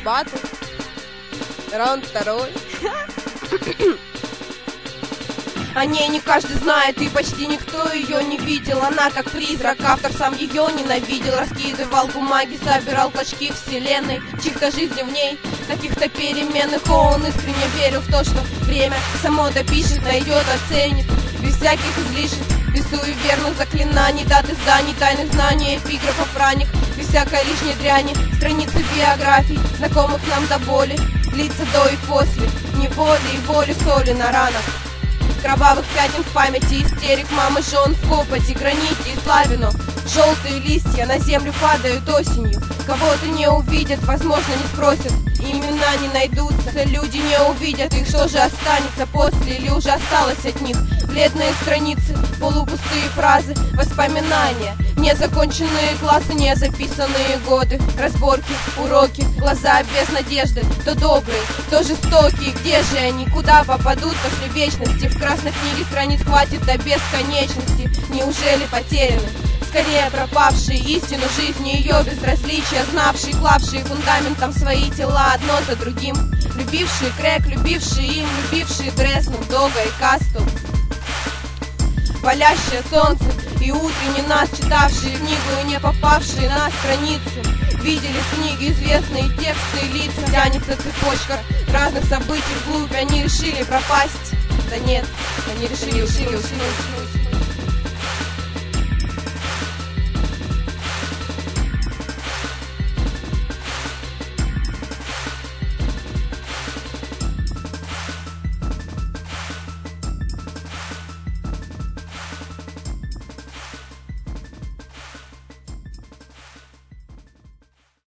Батл. Раунд второй. О ней не каждый знает, и почти никто ее не видел. Она как призрак, автор сам ее ненавидел. Раскидывал бумаги, собирал клочки вселенной, чьих-то жизни в ней, каких-то переменных. Он искренне верил в то, что время само допишет, найдет, оценит, без всяких излишеств, без суеверных заклинаний, дат изданий, тайных знаний, эпиграфов ранних, без всякой лишней дряни, страницы биографий, знакомых нам до боли, лица до и после, неволи и воли, соли на ранах, кровавых пятен в памяти, истерик мамы, жен в копоти, граните и славину. Желтые листья на землю падают осенью. Кого-то не увидят, возможно, не спросят, имена не найдутся, люди не увидят их. Что же останется после или уже осталось от них? Бледные страницы, полупустые фразы, воспоминания, незаконченные классы, незаписанные годы, разборки, уроки, глаза без надежды, то добрые, то жестокие. Где же они, куда попадут после вечности? В красной книге страниц хватит до бесконечности. Неужели потеряны? Скорее пропавшие истину жизни, ее безразличие, знавшие, клавшие фундаментом свои тела одно за другим, любившие крэк, любившие им, любившие Дреснер, Дога и Касту. Палящее солнце и утренний нас, читавшие книгу и не попавшие на страницы, видели в книге известные тексты и лица. Тянется цепочка разных событий вглубь, они решили пропасть. Да нет, они решили уснуть.